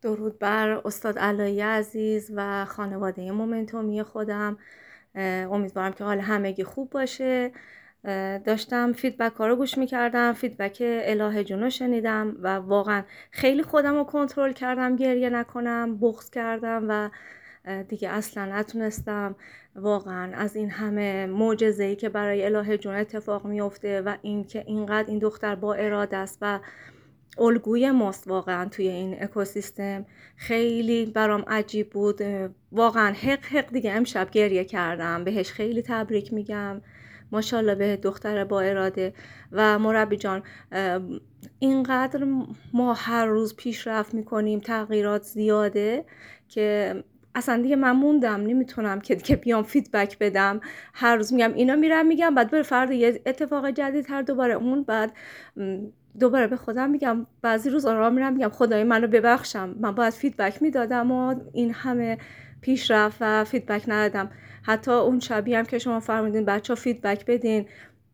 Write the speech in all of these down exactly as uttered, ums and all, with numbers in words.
درود بر استاد علایی عزیز و خانواده مومنتومی خودم. امیدوارم که حال همگی خوب باشه. داشتم فیدبک ها رو گوش میکردم، فیدبک الهه جون رو شنیدم و واقعا خیلی خودم رو کنترل کردم گریه نکنم، بغض کردم و دیگه اصلا نتونستم. واقعا از این همه معجزه‌ای که برای الهه جون اتفاق میفته و این که اینقدر این دختر با اراده است و الگوی ماست واقعا توی این اکوسیستم، خیلی برام عجیب بود. واقعا حق حق دیگه امشب گریه کردم. بهش خیلی تبریک میگم، ماشاءالله به دختر با اراده. و مربی جان، اینقدر ما هر روز پیشرفت میکنیم، تغییرات زیاده که اصلا دیگه من موندم، نمیتونم که دیگه بیام فیدبک بدم. هر روز میگم اینا، میرم میگم، بعد بر فردا یه اتفاق جدید هر دوباره اون، بعد دوباره به خودم میگم، بعضی روز آرام میرم میگم خدای منو ببخشم، من باید فیدبک میدادم و این همه پیشرفت و فیدبک ندادم. حتی اون شبیه هم که شما فرمودین بچه ها فیدبک بدین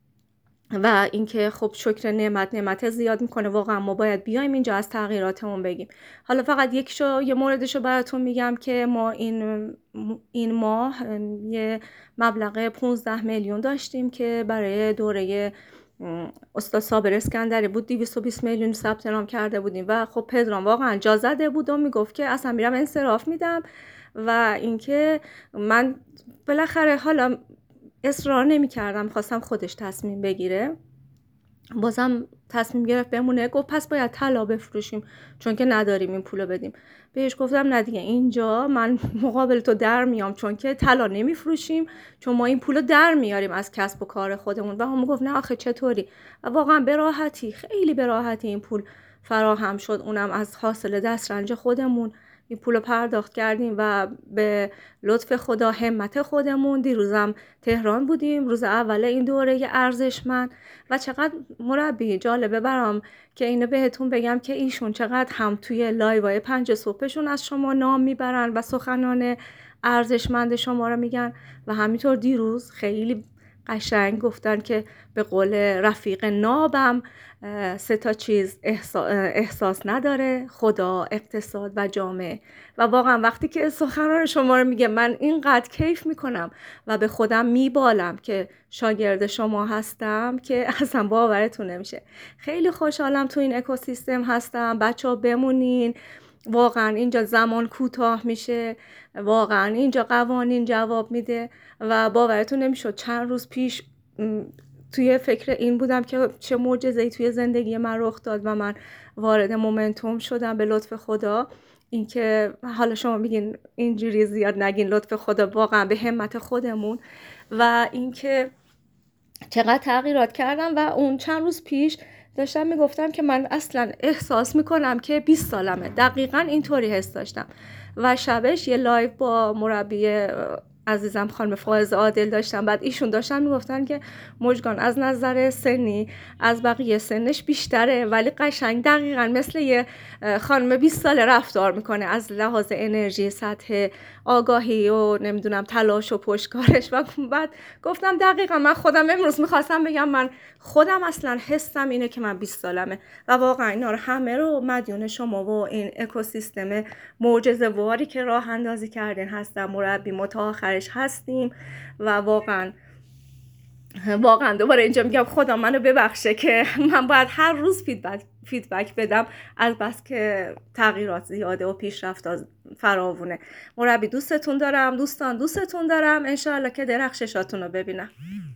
و اینکه خب شکر نعمت نعمت زیاد میکنه. واقعا ما باید بیایم اینجا از تغییراتمون بگیم. حالا فقط یکشو یه موردشو براتون میگم که ما این این ماه یه مبلغ پانزده میلیون داشتیم که برای دوره استاد صابر اسکندری بود، دویست و بیست میلیون ثبت نام کرده بودیم و خب پدرام واقعا جا زده بود و میگفت که اصلا میرم انصراف میدم و اینکه من بالاخره حالا اصرار نمی کردم، خواستم خودش تصمیم بگیره. بازم تصمیم گرفت بمونه. گفت پس باید طلا بفروشیم چون که نداریم این پولو بدیم. بهش گفتم نه دیگه، اینجا من مقابل تو در میام، چون که طلا نمیفروشیم، چون ما این پولو در میاریم از کسب و کار خودمون. و هم گفت نه آخه چطوری؟ و واقعا به راحتی، خیلی به راحتی این پول فراهم شد، اونم از حاصل دسترنج خودمون. این پولو پرداخت کردیم و به لطف خدا همت خودمون. دیروزم تهران بودیم، روز اول این دوره ارزشمند. و چقدر مربی جالبه برام که اینو بهتون بگم که ایشون چقدر هم توی لایوهای پنج صبحشون از شما نام میبرن و سخنان ارزشمند شما رو میگن و همینطور دیروز خیلی قشنگ گفتن که به قول رفیق نابم سه تا چیز احساس نداره: خدا، اقتصاد و جامعه. و واقعا وقتی که سخنان شما رو میگه من اینقدر کیف میکنم و به خودم میبالم که شاگرد شما هستم که اصلا باورتون نمیشه. خیلی خوشحالم تو این اکوسیستم هستم. بچه ها بمونین، واقعا اینجا زمان کوتاه میشه، واقعا اینجا قوانین جواب میده. و باورتون نمیشد چند روز پیش توی فکر این بودم که چه معجزه‌ای توی زندگی من رخ داد و من وارد مومنتوم شدم به لطف خدا. اینکه حالا شما میگین اینجوری زیاد نگین لطف خدا، واقعا به همت خودمون. و اینکه چقدر تغییرات کردم. و اون چند روز پیش داشتم میگفتم که من اصلا احساس میکنم که بیست سالمه، دقیقا اینطوری حس داشتم. و شبش یه لایو با مربی عزیزم خانم فائزه عادل داشتم، بعد ایشون داشتن میگفتن که مژگان از نظر سنی از بقیه سنش بیشتره ولی قشنگ دقیقاً مثل یه خانم بیست ساله رفتار میکنه از لحاظ انرژی، سطح آگاهی و نمیدونم تلاش و پشتکارش. و بعد گفتم دقیقاً من خودم امروز میخواستم بگم من خودم اصلا حسم اینه که من بیست سالمه و واقعا اینا رو همه رو مدیون شما و این اکوسیستم معجزه‌واری که راه اندازی کردین هستم. مربی متآخرش هستیم و واقعا واقعا دوباره اینجا میگم خدا منو ببخشه که من باید هر روز فیدبک فیدبک بدم، از بس که تغییرات زیاده و پیشرفت فراوونه. مربی دوستتون دارم، دوستان دوستتون دارم. انشاءالله که درخششاتون رو ببینم.